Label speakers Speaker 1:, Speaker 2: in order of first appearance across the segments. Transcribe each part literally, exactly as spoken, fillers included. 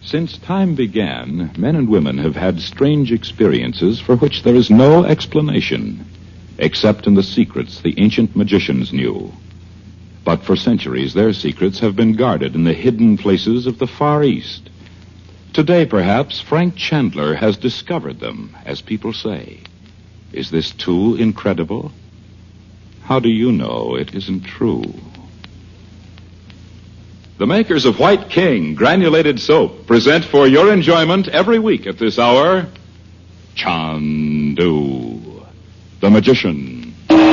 Speaker 1: Since time began, men and women have had strange experiences for which there is no explanation, except in the secrets the ancient magicians knew. But for centuries, their secrets have been guarded in the hidden places of the Far East. Today, perhaps, Frank Chandler has discovered them, as people say. Is this too incredible? How do you know it isn't true? The makers of White King granulated soap present for your enjoyment every week at this hour, Chandu, the magician.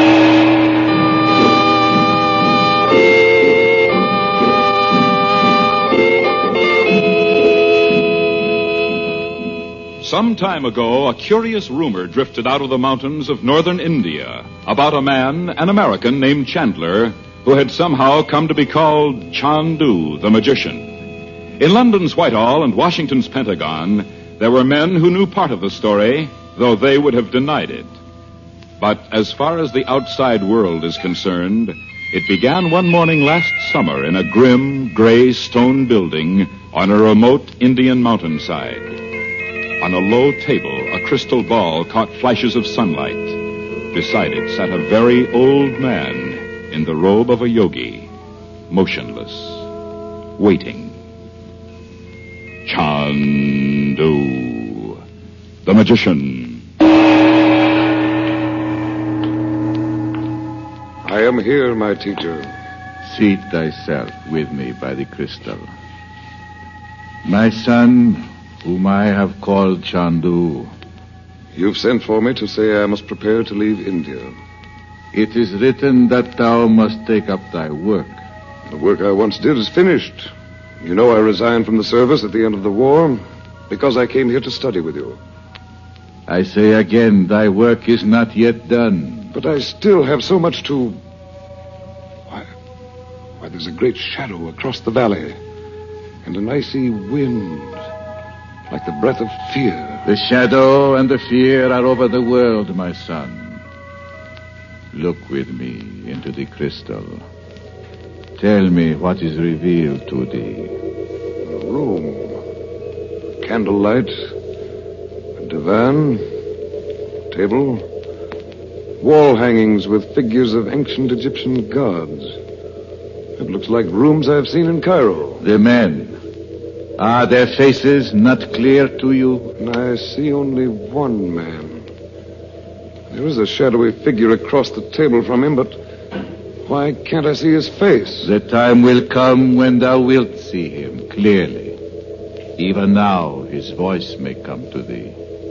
Speaker 1: Some time ago, a curious rumor drifted out of the mountains of northern India about a man, an American named Chandler, who had somehow come to be called Chandu, the magician. In London's Whitehall and Washington's Pentagon, there were men who knew part of the story, though they would have denied it. But as far as the outside world is concerned, it began one morning last summer in a grim, gray stone building on a remote Indian mountainside. On a low table, a crystal ball caught flashes of sunlight. Beside it sat a very old man in the robe of a yogi, motionless, waiting. Chandu, the magician.
Speaker 2: I am here, my teacher.
Speaker 3: Seat thyself with me by the crystal. My son, whom I have called Chandu.
Speaker 2: You've sent for me to say I must prepare to leave India.
Speaker 3: It is written that thou must take up thy work.
Speaker 2: The work I once did is finished. You know I resigned from the service at the end of the war because I came here to study with you.
Speaker 3: I say again, thy work is not yet done.
Speaker 2: But I still have so much to... Why, why there's a great shadow across the valley and an icy wind like the breath of fear.
Speaker 3: The shadow and the fear are over the world, my son. Look with me into the crystal. Tell me what is revealed to thee.
Speaker 2: A room. Candlelight. A divan. Table. Wall hangings with figures of ancient Egyptian gods. It looks like rooms I've seen in Cairo.
Speaker 3: The men. Are their faces not clear to you?
Speaker 2: I see only one man. There is a shadowy figure across the table from him, but why can't I see his face?
Speaker 3: The time will come when thou wilt see him clearly. Even now his voice may come to thee.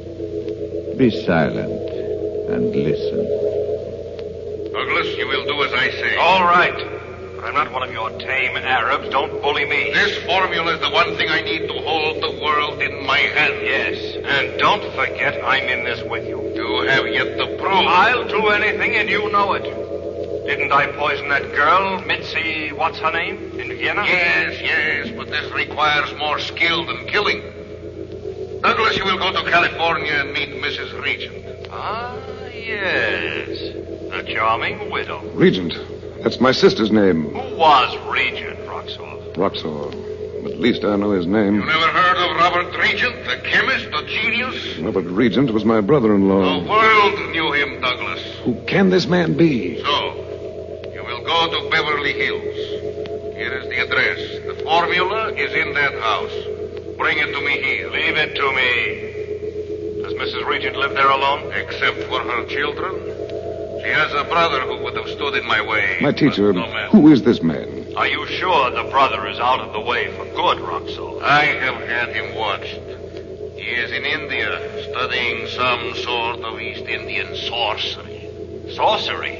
Speaker 3: Be silent and listen.
Speaker 4: Douglas, you will do as I say.
Speaker 5: All right. But I'm not one of your tame Arabs. Don't bully me.
Speaker 4: This formula is the one thing I need to hold the world in my hand.
Speaker 5: Yes, and don't forget I'm in this with you.
Speaker 4: You have yet to prove.
Speaker 5: I'll do anything, and you know it. Didn't I poison that girl, Mitzi, what's her name, in Vienna?
Speaker 4: Yes, yes, but this requires more skill than killing. Douglas, you will go to California and meet Missus Regent.
Speaker 5: Ah, yes. The charming widow.
Speaker 2: Regent. That's my sister's name.
Speaker 5: Who was Regent, Roxor?
Speaker 2: Roxor. At least I know his name.
Speaker 4: You never heard of Robert Regent, the chemist, the genius?
Speaker 2: Robert Regent was my brother-in-law.
Speaker 4: The world knew him, Douglas.
Speaker 2: Who can this man be?
Speaker 4: So, you will go to Beverly Hills. Here is the address. The formula is in that house. Bring it to me here.
Speaker 5: Leave it to me. Does Missus Regent live there alone?
Speaker 4: Except for her children. She has a brother who would have stood in my way.
Speaker 2: My teacher,
Speaker 4: no matter.
Speaker 2: Who is this man?
Speaker 5: Are you sure the brother is out of the way for good, Roxor?
Speaker 4: I have had him watched. He is in India, studying some sort of East Indian sorcery.
Speaker 5: Sorcery?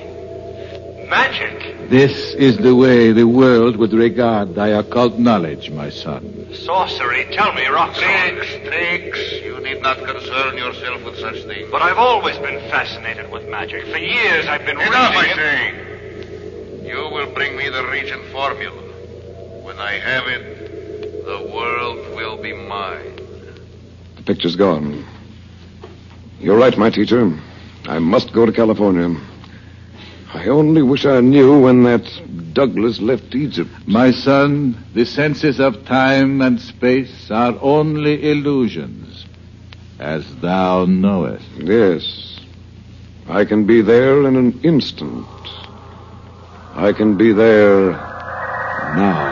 Speaker 5: Magic?
Speaker 3: This is the way the world would regard thy occult knowledge, my son.
Speaker 5: Sorcery? Tell me, Roxor.
Speaker 4: Tricks, tricks. You need not concern yourself with such things.
Speaker 5: But I've always been fascinated with magic. For years I've been
Speaker 4: Enough,
Speaker 5: reading
Speaker 4: I
Speaker 5: it.
Speaker 4: say. You will bring me the Regent formula. When I have it, the world will be mine.
Speaker 2: The picture's gone. You're right, my teacher. I must go to California. I only wish I knew when that Douglas left Egypt.
Speaker 3: My son, the senses of time and space are only illusions, as thou knowest.
Speaker 2: Yes. I can be there in an instant. I can be there now.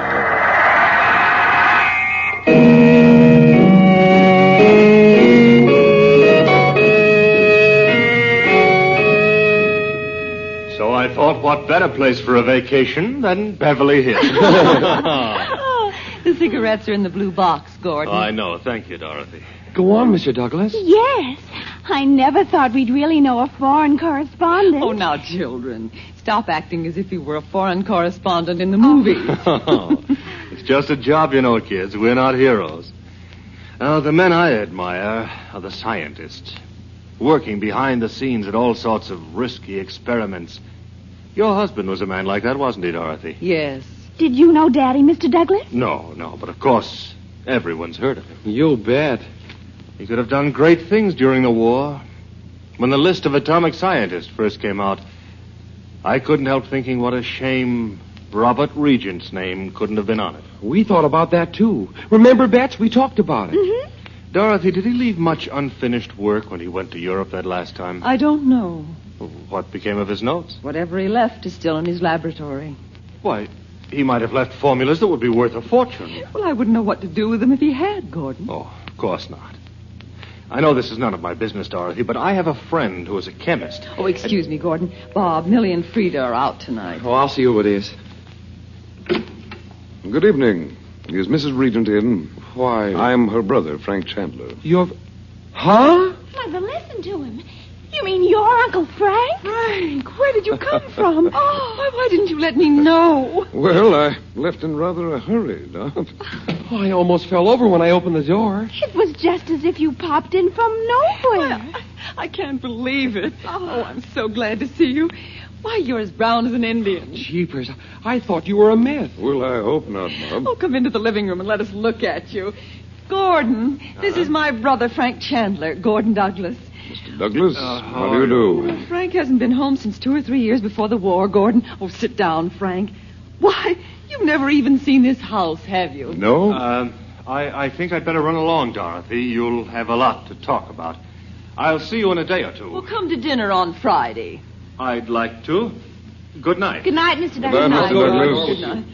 Speaker 5: So I thought, what better place for a vacation than Beverly Hills?
Speaker 6: Oh, the cigarettes are in the blue box, Gordon.
Speaker 5: Oh, I know. Thank you, Dorothy.
Speaker 7: Go on, Mister Douglas.
Speaker 8: Yes. I never thought we'd really know a foreign correspondent.
Speaker 6: Oh, now, children, stop acting as if you were a foreign correspondent in the movies.
Speaker 5: Oh, it's just a job, you know, kids. We're not heroes. Uh, the men I admire are the scientists, working behind the scenes at all sorts of risky experiments. Your husband was a man like that, wasn't he, Dorothy?
Speaker 6: Yes.
Speaker 8: Did you know Daddy, Mister Douglas?
Speaker 5: No, no, but of course, everyone's heard of him.
Speaker 7: You bet.
Speaker 5: He could have done great things during the war. When the list of atomic scientists first came out, I couldn't help thinking what a shame Robert Regent's name couldn't have been on it.
Speaker 7: We thought about that, too. Remember, Bets? We talked about it.
Speaker 8: Mm-hmm.
Speaker 5: Dorothy, did he leave much unfinished work when he went to Europe that last time?
Speaker 6: I don't know.
Speaker 5: What became of his notes?
Speaker 6: Whatever he left is still in his laboratory.
Speaker 5: Why, he might have left formulas that would be worth a fortune.
Speaker 6: Well, I wouldn't know what to do with them if he had, Gordon.
Speaker 5: Oh, of course not. I know this is none of my business, Dorothy, but I have a friend who is a chemist.
Speaker 6: Oh, excuse me, Gordon. Bob, Millie, and Frida are out tonight.
Speaker 7: Oh, I'll see who it is.
Speaker 2: Good evening. Is Missus Regent in?
Speaker 7: Why?
Speaker 2: I'm her brother, Frank Chandler.
Speaker 7: You're... Huh?
Speaker 8: Mother, listen to him. You mean your Uncle Frank?
Speaker 6: Frank, where did you come from? Oh, why, why didn't you let me know?
Speaker 2: Well, I left in rather a hurry, Dot.
Speaker 7: Oh, I almost fell over when I opened the door.
Speaker 8: It was just as if you popped in from nowhere.
Speaker 6: I, I can't believe it. Oh, I'm so glad to see you. Why, you're as brown as an Indian.
Speaker 7: Jeepers, I thought you were a myth.
Speaker 2: Well, I hope not, Bob.
Speaker 6: Oh, come into the living room and let us look at you. Gordon, this is my brother, Frank Chandler, Gordon Douglas.
Speaker 2: Mister Douglas,
Speaker 5: Uh,
Speaker 2: how do you do?
Speaker 6: Frank hasn't been home since two or three years before the war, Gordon. Oh, sit down, Frank. Why, you've never even seen this house, have you?
Speaker 2: No?
Speaker 5: Um, I, I think I'd better run along, Dorothy. You'll have a lot to talk about. I'll see you in a day or two.
Speaker 6: Well, come to dinner on Friday.
Speaker 5: I'd like to. Good night.
Speaker 8: Good night, Mister
Speaker 2: Good
Speaker 8: Douglas.
Speaker 2: night, Mister Douglas.
Speaker 6: Good night.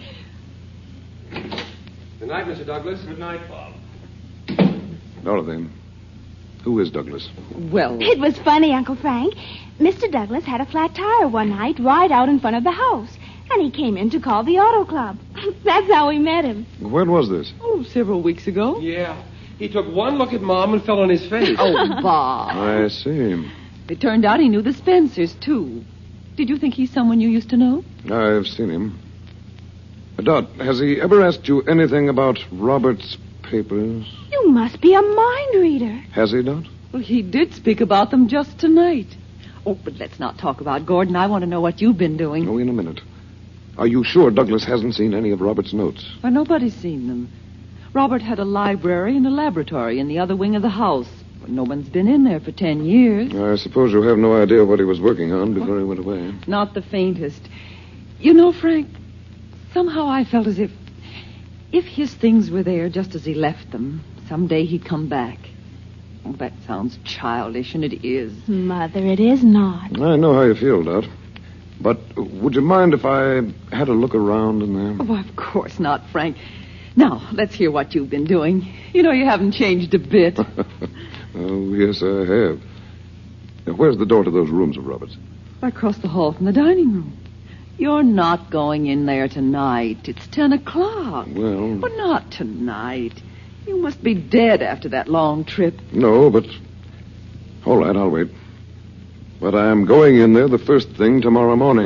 Speaker 7: Good night, Mister Douglas.
Speaker 5: Good night, Bob.
Speaker 2: Dorothy, who is Douglas?
Speaker 6: Well,
Speaker 8: It was funny, Uncle Frank. Mister Douglas had a flat tire one night right out in front of the house. And he came in to call the auto club. That's how we met him.
Speaker 2: When was this?
Speaker 6: oh, several weeks ago.
Speaker 7: Yeah. He took one look at Mom and fell on his face.
Speaker 6: Oh, Bob.
Speaker 2: I see.
Speaker 6: It turned out he knew the Spencers, too. Did you think he's someone you used to know?
Speaker 2: I've seen him. Dot, has he ever asked you anything about Robert's papers?
Speaker 8: You must be a mind reader.
Speaker 2: Has he, Dot?
Speaker 6: Well, he did speak about them just tonight. Oh, but let's not talk about Gordon. I want to know what you've been doing.
Speaker 2: Oh, in a minute. Are you sure Douglas hasn't seen any of Robert's notes?
Speaker 6: Why, nobody's seen them. Robert had a library and a laboratory in the other wing of the house. But no one's been in there for ten years.
Speaker 2: I suppose you have no idea what he was working on before he went away.
Speaker 6: Not the faintest. You know, Frank, somehow I felt as if... if his things were there just as he left them, someday he'd come back. Oh, that sounds childish, and it is.
Speaker 8: Mother, it is not.
Speaker 2: I know how you feel, Dot. But would you mind if I had a look around in there?
Speaker 6: Oh, of course not, Frank. Now, let's hear what you've been doing. You know you haven't changed a bit.
Speaker 2: Oh, yes, I have. Now, where's the door to those rooms of Robert's?
Speaker 6: Across the hall from the dining room. You're not going in there tonight. It's ten o'clock.
Speaker 2: Well,
Speaker 6: But not tonight. You must be dead after that long trip.
Speaker 2: no, but... All right, I'll wait. But I'm going in there the first thing tomorrow morning.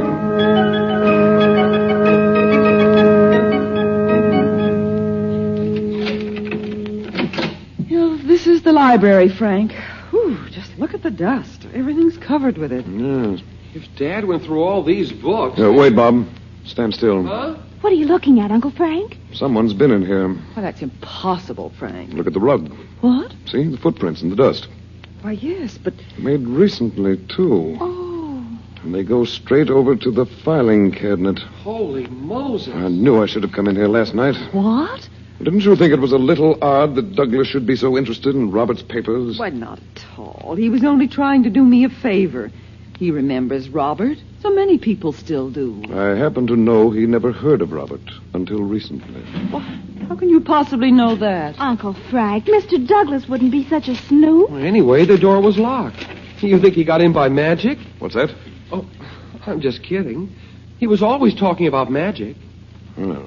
Speaker 6: You know, this is the library, Frank. Whew, just look at the dust. Everything's covered with it.
Speaker 2: Yes.
Speaker 7: If Dad went through all these books...
Speaker 2: Uh, wait, Bob. Stand still.
Speaker 7: Huh?
Speaker 8: What are you looking at, Uncle Frank?
Speaker 2: Someone's been in here.
Speaker 6: Well, that's impossible, Frank.
Speaker 2: Look at the rug.
Speaker 6: What?
Speaker 2: See? The footprints in the dust.
Speaker 6: Why, yes, but...
Speaker 2: Made recently, too.
Speaker 8: Oh.
Speaker 2: And they go straight over to the filing cabinet.
Speaker 7: Holy Moses.
Speaker 2: I knew I should have come in here last night.
Speaker 6: What?
Speaker 2: Didn't you think it was a little odd that Douglas should be so interested in Robert's papers?
Speaker 6: Why, not at all. He was only trying to do me a favor. He remembers Robert. So many people still do.
Speaker 2: I happen to know he never heard of Robert until recently.
Speaker 6: Well, how can you possibly know that?
Speaker 8: Uncle Frank, Mister Douglas wouldn't be such a snoop.
Speaker 7: Well, anyway, the door was locked. You think he got in by magic?
Speaker 2: What's that?
Speaker 7: Oh, I'm just kidding. He was always talking about magic.
Speaker 2: Oh.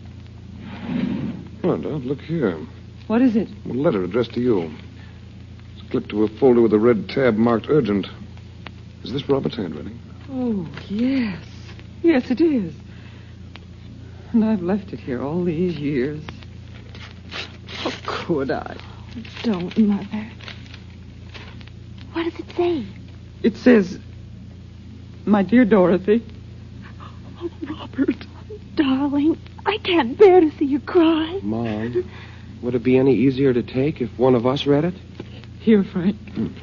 Speaker 2: Oh, Dad, look here.
Speaker 6: What is it?
Speaker 2: A letter addressed to you. It's clipped to a folder with a red tab marked urgent. Is this Robert's handwriting?
Speaker 6: Oh, yes. Yes, it is. And I've left it here all these years. How could I?
Speaker 8: Don't, Mother. What does it say?
Speaker 6: It says, "My dear Dorothy."
Speaker 8: Oh, Robert, darling, I can't bear to see you cry.
Speaker 7: Mom, would it be any easier to take if one of us read it?
Speaker 6: Here, Frank.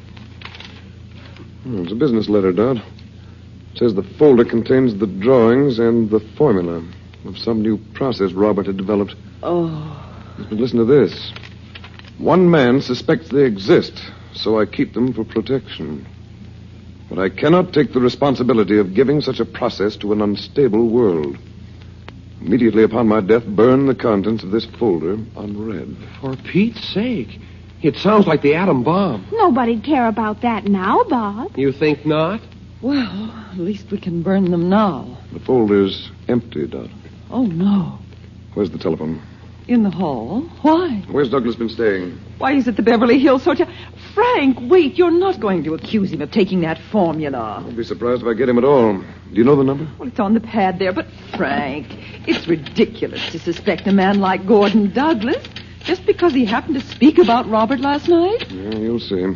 Speaker 2: Oh, it's a business letter, Dot. It says the folder contains the drawings and the formula of some new process Robert had developed.
Speaker 6: Oh.
Speaker 2: But listen to this. One man suspects they exist, so I keep them for protection. But I cannot take the responsibility of giving such a process to an unstable world. Immediately upon my death, burn the contents of this folder unread.
Speaker 7: For Pete's sake. It sounds like the atom bomb.
Speaker 8: Nobody'd care about that now, Bob.
Speaker 7: You think not?
Speaker 6: Well, at least we can burn them now.
Speaker 2: The folder's empty, Dot.
Speaker 6: Oh, no.
Speaker 2: Where's the telephone?
Speaker 6: In the hall? Why?
Speaker 2: Where's Douglas been staying?
Speaker 6: Why is it the Beverly Hills Hotel? Frank, wait. You're not going to accuse him of taking that formula.
Speaker 2: I'd be surprised if I get him at all. Do you know the number?
Speaker 6: Well, it's on the pad there, but Frank, it's ridiculous to suspect a man like Gordon Douglas just because he happened to speak about Robert last night.
Speaker 2: Yeah, you'll see.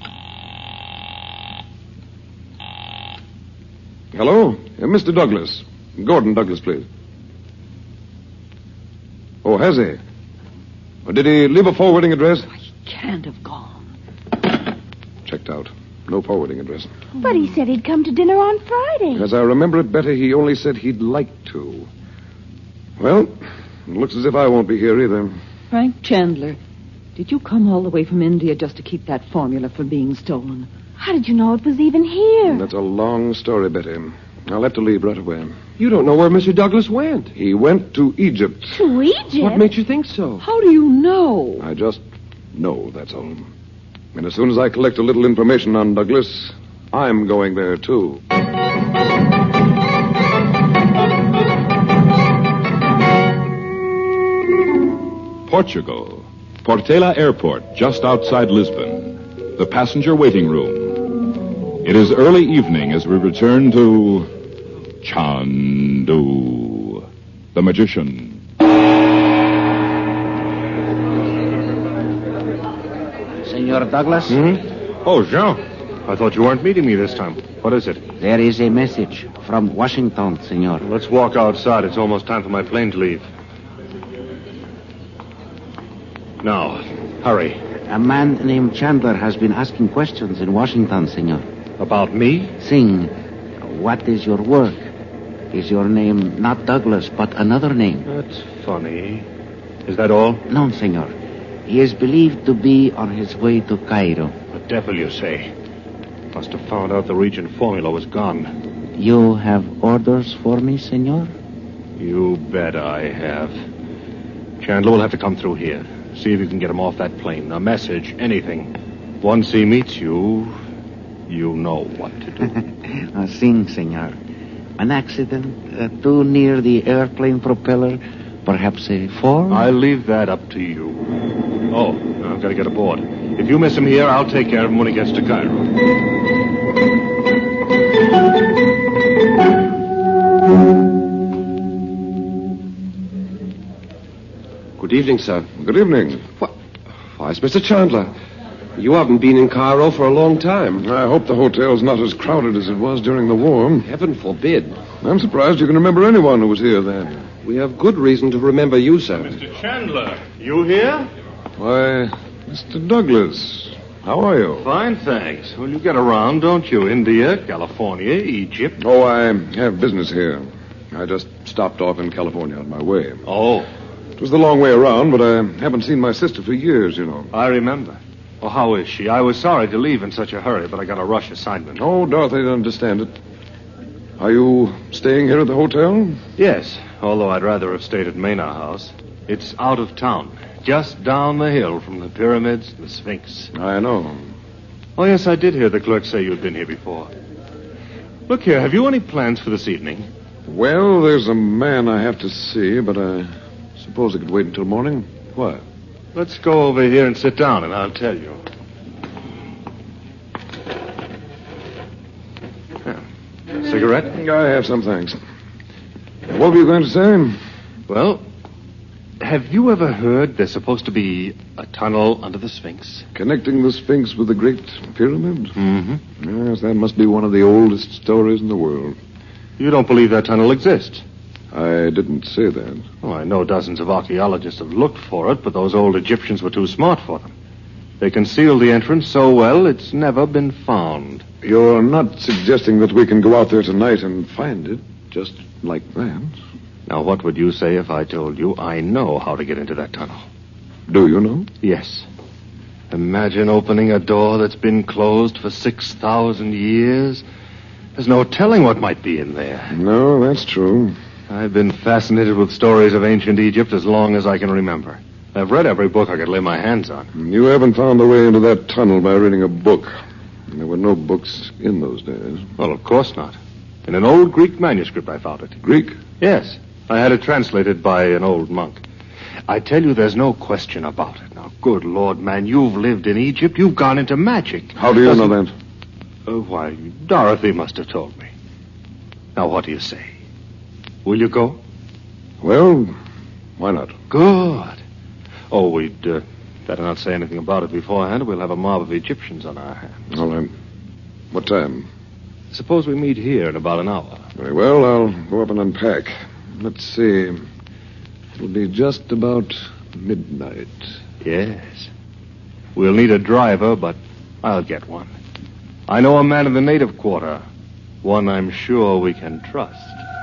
Speaker 2: Hello? Uh, Mister Douglas. Gordon Douglas, please. Oh, has he? Or did he leave a forwarding address?
Speaker 6: He can't have gone.
Speaker 2: Checked out. No forwarding address.
Speaker 8: But he said he'd come to dinner on Friday.
Speaker 2: As I remember it better, he only said he'd like to. Well, it looks as if I won't be here either.
Speaker 6: Frank Chandler, did you come all the way from India just to keep that formula from being stolen?
Speaker 8: How did you know it was even here?
Speaker 2: That's a long story, Betty. I'll have to leave right away.
Speaker 7: You don't know where Mister Douglas went.
Speaker 2: He went to Egypt.
Speaker 8: To Egypt?
Speaker 7: What makes you think so?
Speaker 6: How do you know?
Speaker 2: I just know, that's all. And as soon as I collect a little information on Douglas, I'm going there, too.
Speaker 1: Portugal. Portela Airport, just outside Lisbon. The passenger waiting room. It is early evening as we return to Chandu, the magician.
Speaker 9: Senor Douglas?
Speaker 5: Hmm? Oh, Jean. I thought you weren't meeting me this time. What is it?
Speaker 9: There is a message from Washington, senor.
Speaker 5: Let's walk outside. It's almost time for my plane to leave. Now, hurry.
Speaker 9: A man named Chandler has been asking questions in Washington, senor.
Speaker 5: About me?
Speaker 9: Sing, what is your work? Is your name not Douglas, but another name?
Speaker 5: That's funny. Is that all?
Speaker 9: No, senor. He is believed to be on his way to Cairo.
Speaker 5: The devil, you say? Must have found out the region formula was gone.
Speaker 9: You have orders for me, senor?
Speaker 5: You bet I have. Chandler will have to come through here. See if you can get him off that plane. A message, anything. Once he meets you, you know what to do.
Speaker 9: uh, sing, senor. An accident, uh, too near the airplane propeller, perhaps a fall?
Speaker 5: I'll leave that up to you. Oh, I've got to get aboard. If you miss him here, I'll take care of him when he gets to Cairo.
Speaker 7: Good evening, sir.
Speaker 2: Good evening.
Speaker 7: What? Why, it's Mister Chandler. You haven't been in Cairo for a long time.
Speaker 2: I hope the hotel's not as crowded as it was during the war.
Speaker 7: Heaven forbid.
Speaker 2: I'm surprised you can remember anyone who was here then.
Speaker 7: We have good reason to remember you, sir.
Speaker 5: Mister Chandler, you here?
Speaker 2: Why, Mister Douglas. How are you?
Speaker 5: Fine, thanks. Well, you get around, don't you? India, California, Egypt.
Speaker 2: Oh, I have business here. I just stopped off in California on my way.
Speaker 5: Oh.
Speaker 2: It was the long way around, but I haven't seen my sister for years, you know.
Speaker 5: I remember. Well, how is she? I was sorry to leave in such a hurry, but I got a rush assignment.
Speaker 2: Oh, Dorothy'd understand it. Are you staying here at the hotel?
Speaker 5: Yes, although I'd rather have stayed at Maynard House. It's out of town, just down the hill from the pyramids and the Sphinx.
Speaker 2: I know.
Speaker 5: Oh, yes, I did hear the clerk say you'd been here before. Look here, have you any plans for this evening?
Speaker 2: Well, there's a man I have to see, but I suppose I could wait until morning. Why?
Speaker 5: Let's go over here and sit down, and I'll tell you. Cigarette?
Speaker 2: I have some, thanks. What were you going to say?
Speaker 5: Well, have you ever heard there's supposed to be a tunnel under the Sphinx?
Speaker 2: Connecting the Sphinx with the Great Pyramid?
Speaker 5: Mm-hmm.
Speaker 2: Yes, that must be one of the oldest stories in the world.
Speaker 5: You don't believe that tunnel exists?
Speaker 2: I didn't say that.
Speaker 5: Oh, I know dozens of archaeologists have looked for it, but those old Egyptians were too smart for them. They concealed the entrance so well, it's never been found.
Speaker 2: You're not suggesting that we can go out there tonight and find it, just like that?
Speaker 5: Now, what would you say if I told you I know how to get into that tunnel?
Speaker 2: Do you know?
Speaker 5: Yes. Imagine opening a door that's been closed for six thousand years. There's no telling what might be in there.
Speaker 2: No, that's true.
Speaker 5: I've been fascinated with stories of ancient Egypt as long as I can remember. I've read every book I could lay my hands on.
Speaker 2: You haven't found the way into that tunnel by reading a book. There were no books in those days.
Speaker 5: Well, of course not. In an old Greek manuscript, I found it.
Speaker 2: Greek?
Speaker 5: Yes. I had it translated by an old monk. I tell you, there's no question about it. Now, good Lord, man, you've lived in Egypt. You've gone into magic.
Speaker 2: How do you
Speaker 5: Doesn't...
Speaker 2: know that?
Speaker 5: Uh, why, Dorothy must have told me. Now, what do you say? Will you go?
Speaker 2: Well, why not?
Speaker 5: Good. Oh, we'd uh, better not say anything about it beforehand. We'll have a mob of Egyptians on our hands.
Speaker 2: All right. What time?
Speaker 5: Suppose we meet here in about an hour.
Speaker 2: Very well, I'll go up and unpack. Let's see. It'll be just about midnight.
Speaker 5: Yes. We'll need a driver, but I'll get one. I know a man in the native quarter. One I'm sure we can trust.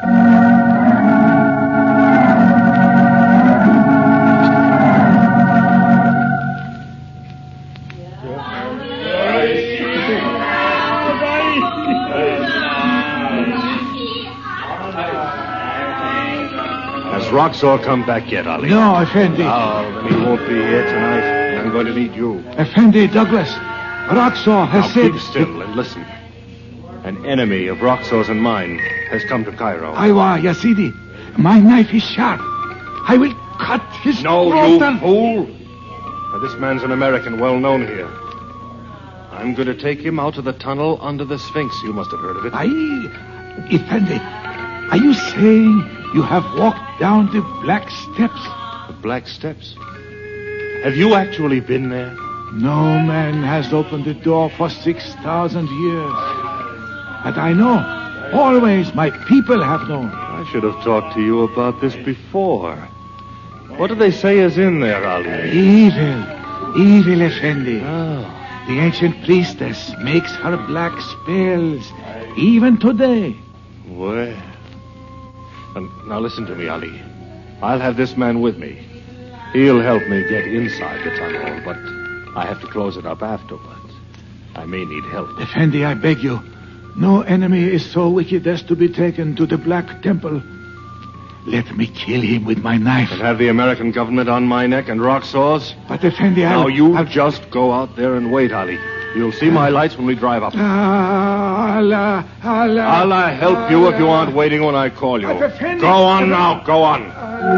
Speaker 5: Has Roxor come back yet, Ali?
Speaker 10: No, Effendi.
Speaker 5: Oh, then he won't be here tonight. I'm going to need you.
Speaker 10: Effendi, Douglas. Roxor has
Speaker 5: now
Speaker 10: said...
Speaker 5: keep still and listen. An enemy of Roxor's and mine has come to Cairo.
Speaker 10: Aywa, Yazidi. My knife is sharp. I will cut his
Speaker 5: no,
Speaker 10: throat.
Speaker 5: No, you
Speaker 10: and...
Speaker 5: fool. Now, this man's an American, well known here. I'm going to take him out to the tunnel under the Sphinx. You must have heard of it.
Speaker 10: Aye, Effendi. Are you saying you have walked down the Black Steps?
Speaker 5: The Black Steps? Have you actually been there?
Speaker 10: No man has opened the door for six thousand years. But I know. Always my people have known.
Speaker 5: I should have talked to you about this before. What do they say is in there, Ali?
Speaker 10: Evil. Evil, Effendi.
Speaker 5: Oh.
Speaker 10: The ancient priestess makes her black spells, even today.
Speaker 5: Well. Now listen to me, Ali. I'll have this man with me. He'll help me get inside the tunnel, but I have to close it up afterwards. I may need help.
Speaker 10: Effendi, I beg you. No enemy is so wicked as to be taken to the Black Temple. Let me kill him with my knife.
Speaker 5: And have the American government on my neck and Roxor's?
Speaker 10: But, Effendi, I'll...
Speaker 5: Now, you
Speaker 10: I'll...
Speaker 5: just go out there and wait, Ali. You'll see my lights when we drive up.
Speaker 10: Ah, Allah, Allah.
Speaker 5: Allah help Allah. You if you aren't waiting when I call you.
Speaker 10: Effendi,
Speaker 5: go on Effendi. Now, go on.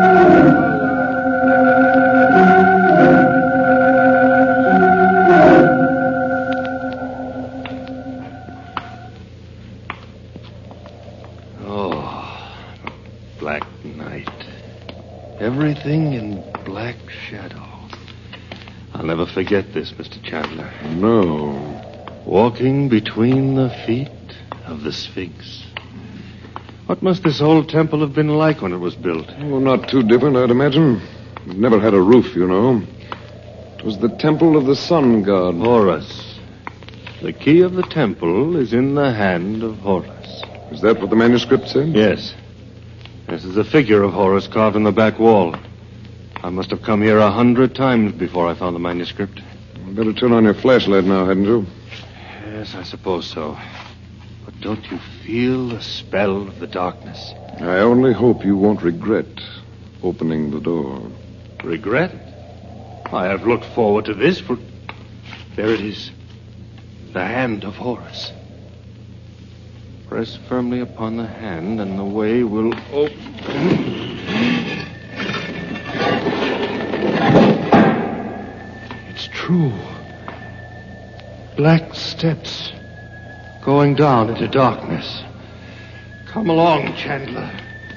Speaker 5: Oh, black night. Everything in black shadow. I'll never forget this, Mister Chandler.
Speaker 2: No.
Speaker 5: Walking between the feet of the Sphinx. What must this old temple have been like when it was built?
Speaker 2: Well, not too different, I'd imagine. It never had a roof, you know. It was the temple of the sun god.
Speaker 5: Horus. The key of the temple is in the hand of Horus.
Speaker 2: Is that what the manuscript said?
Speaker 5: Yes. This is a figure of Horus carved in the back wall. I must have come here a hundred times before I found the manuscript.
Speaker 2: You'd better turn on your flashlight now, hadn't you?
Speaker 5: Yes, I suppose so. But don't you feel the spell of the darkness?
Speaker 2: I only hope you won't regret opening the door.
Speaker 5: Regret? I have looked forward to this for... There it is. The hand of Horus. Press firmly upon the hand and the way will open. It's true. Black steps going down into darkness. Come along, Chandler.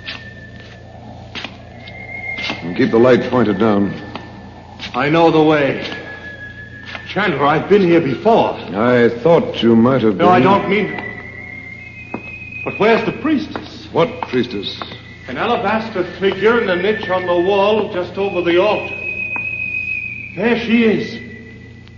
Speaker 2: And keep the light pointed down.
Speaker 5: I know the way. Chandler, I've been here before.
Speaker 2: I thought you might have been.
Speaker 5: No, I don't mean... But where's the priestess?
Speaker 2: What priestess?
Speaker 5: An alabaster figure in a niche on the wall just over the altar. There she is.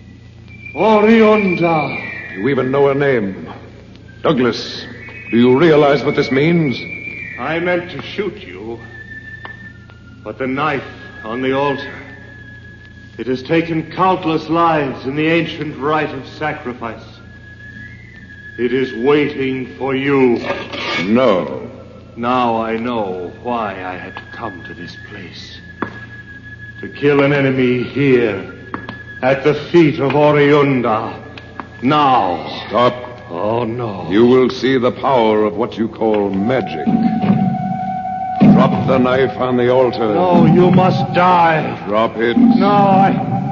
Speaker 5: Oriunda.
Speaker 2: You even know her name. Douglas, do you realize what this means?
Speaker 5: I meant to shoot you. But the knife on the altar. It has taken countless lives in the ancient rite of sacrifice. It is waiting for you.
Speaker 2: No.
Speaker 5: Now I know why I had to come to this place. To kill an enemy here, at the feet of Oriunda. Now.
Speaker 2: Stop.
Speaker 5: Oh, no.
Speaker 2: You will see the power of what you call magic. Drop the knife on the altar.
Speaker 5: No, you must die.
Speaker 2: Drop it.
Speaker 5: No, I...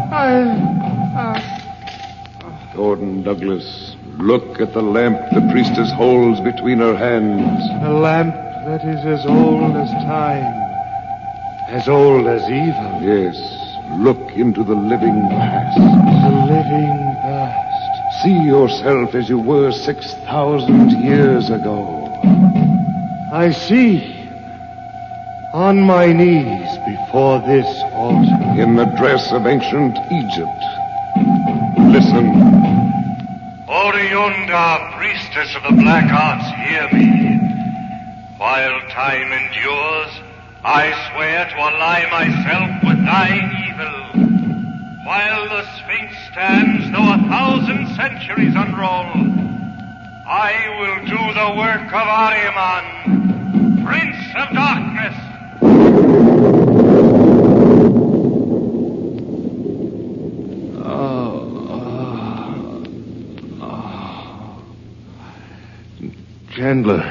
Speaker 5: I...
Speaker 2: I... Gordon Douglas, look at the lamp the priestess holds between her hands.
Speaker 5: A lamp that is as old as time. As old as evil.
Speaker 2: Yes, look into the living past.
Speaker 5: The living past.
Speaker 2: See yourself as you were six thousand years ago.
Speaker 5: I see. On my knees before this altar.
Speaker 2: In the dress of ancient Egypt. Listen.
Speaker 11: Oriunda, priestess of the black arts, hear me. While time endures, I swear to ally myself with thine evil. While the Sphinx stands, though a thousand centuries unroll, I will do the work of Ahriman, Prince of Darkness.
Speaker 5: Chandler.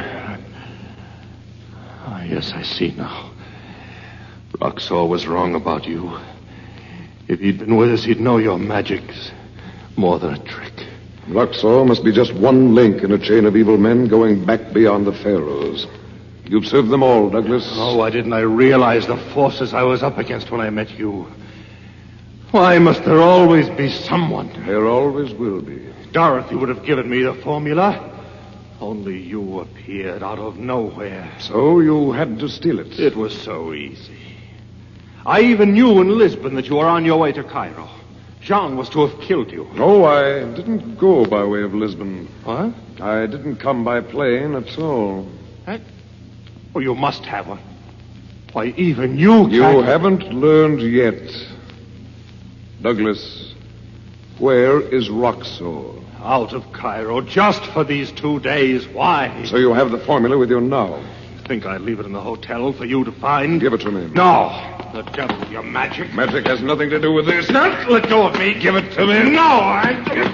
Speaker 5: Ah, yes, I see now. Roxor was wrong about you. If he'd been with us, he'd know your magic's more than a trick.
Speaker 2: Roxor must be just one link in a chain of evil men going back beyond the pharaohs. You've served them all, Douglas.
Speaker 5: Oh, why didn't I realize the forces I was up against when I met you? Why must there always be someone?
Speaker 2: There always will be.
Speaker 5: Dorothy would have given me the formula. Only you appeared out of nowhere.
Speaker 2: So you had to steal it?
Speaker 5: It was so easy. I even knew in Lisbon that you were on your way to Cairo. Jean was to have killed you.
Speaker 2: No, I didn't go by way of Lisbon.
Speaker 5: What?
Speaker 2: I didn't come by plane at all.
Speaker 5: That... Oh, you must have one. Why, even you
Speaker 2: You
Speaker 5: can't...
Speaker 2: haven't learned yet. Douglas, where is Roxor?
Speaker 5: Out of Cairo just for these two days. Why?
Speaker 2: So you have the formula with you now.
Speaker 5: Think I'd leave it in the hotel for you to find?
Speaker 2: Give it to me.
Speaker 5: No. The devil with your magic.
Speaker 2: Magic has nothing to do with this.
Speaker 5: Not let go of me.
Speaker 2: Give it to me.
Speaker 5: No, I...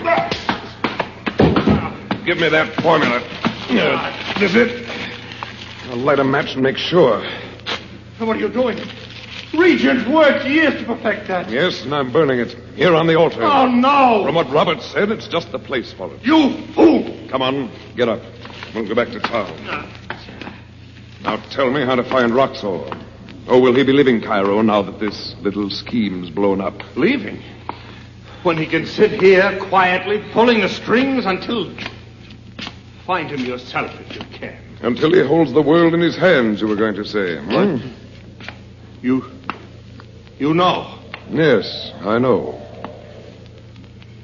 Speaker 2: Give me that formula. Uh, this it? I'll light a match and make sure.
Speaker 5: What are you doing? Regent worked years to perfect that.
Speaker 2: Yes, and I'm burning it. Here on the altar.
Speaker 5: Oh, no.
Speaker 2: From what Robert said, it's just the place for it.
Speaker 5: You fool.
Speaker 2: Come on, get up. We'll go back to town. Now tell me how to find Roxor. Or will he be leaving Cairo now that this little scheme's blown up?
Speaker 5: Leaving? When he can sit here quietly pulling the strings until... Find him yourself if you can.
Speaker 2: Until he holds the world in his hands, you were going to say.
Speaker 5: What?
Speaker 2: Hmm?
Speaker 5: You... You know?
Speaker 2: Yes, I know.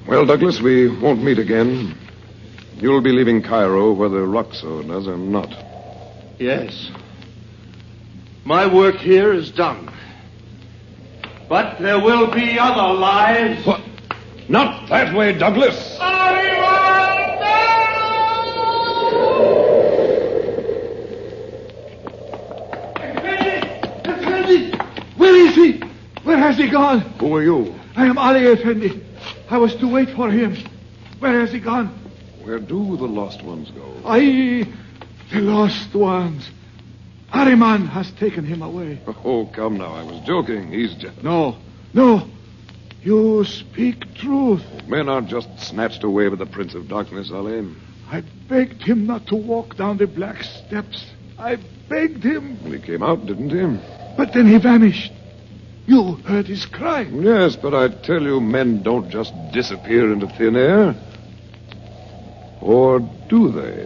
Speaker 2: Well, Douglas, we won't meet again. You'll be leaving Cairo whether Roxo does or not.
Speaker 5: Yes. My work here is done. But there will be other lives.
Speaker 2: What? Not that way, Douglas.
Speaker 10: Effendi! Where is he? Where has he gone?
Speaker 2: Who are you?
Speaker 10: I am Ali Effendi. I was to wait for him. Where has he gone?
Speaker 2: Where do the lost ones go?
Speaker 10: I... The lost ones. Ariman has taken him away.
Speaker 2: Oh, come now. I was joking. He's just...
Speaker 10: No, no. You speak truth.
Speaker 2: Men aren't just snatched away by the Prince of Darkness, Ali.
Speaker 10: I begged him not to walk down the black steps. I begged him.
Speaker 2: Well, he came out, didn't he?
Speaker 10: But then he vanished. You heard his cry.
Speaker 2: Yes, but I tell you, men don't just disappear into thin air. Or do they?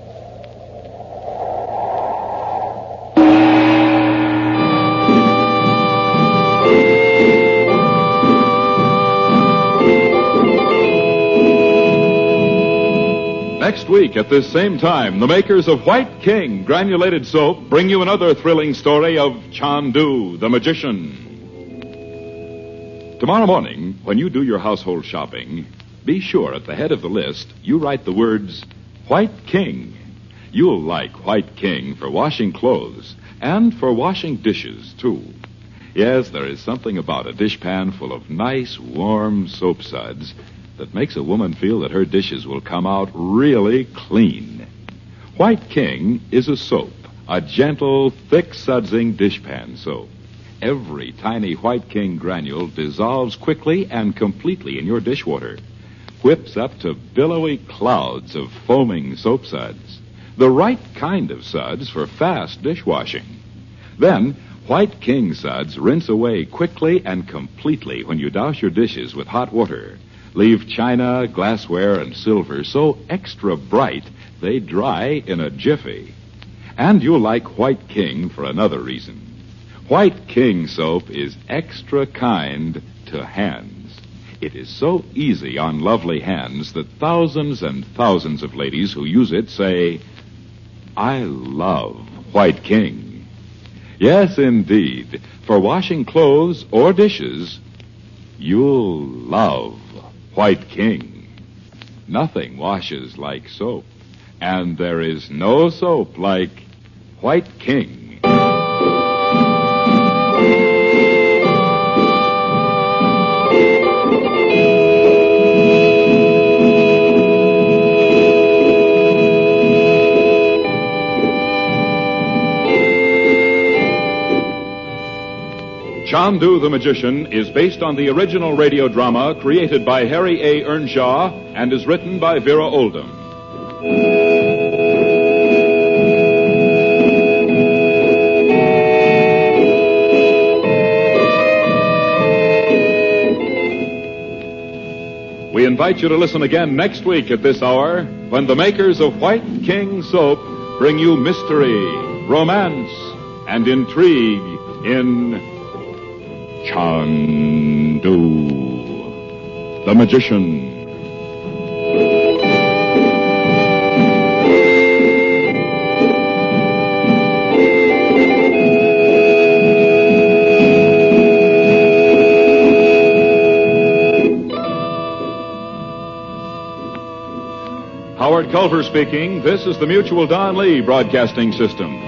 Speaker 1: Next week at this same time, the makers of White King granulated soap bring you another thrilling story of Chandu, the magician. Tomorrow morning, when you do your household shopping, be sure at the head of the list you write the words White King. You'll like White King for washing clothes and for washing dishes, too. Yes, there is something about a dishpan full of nice, warm soap suds that makes a woman feel that her dishes will come out really clean. White King is a soap, a gentle, thick-sudsing dishpan soap. Every tiny White King granule dissolves quickly and completely in your dishwater, whips up to billowy clouds of foaming soap suds, the right kind of suds for fast dishwashing. Then, White King suds rinse away quickly and completely when you douse your dishes with hot water. Leave china, glassware, and silver so extra bright they dry in a jiffy. And you'll like White King for another reason. White King soap is extra kind to hands. It is so easy on lovely hands that thousands and thousands of ladies who use it say, I love White King. Yes, indeed. For washing clothes or dishes, you'll love White King. Nothing washes like soap, and there is no soap like White King. Chandu the Magician is based on the original radio drama created by Harry A. Earnshaw and is written by Vera Oldham. We invite you to listen again next week at this hour when the makers of White King soap bring you mystery, romance, and intrigue in Chandu, the Magician. Howard Culver speaking. This is the Mutual Don Lee Broadcasting System.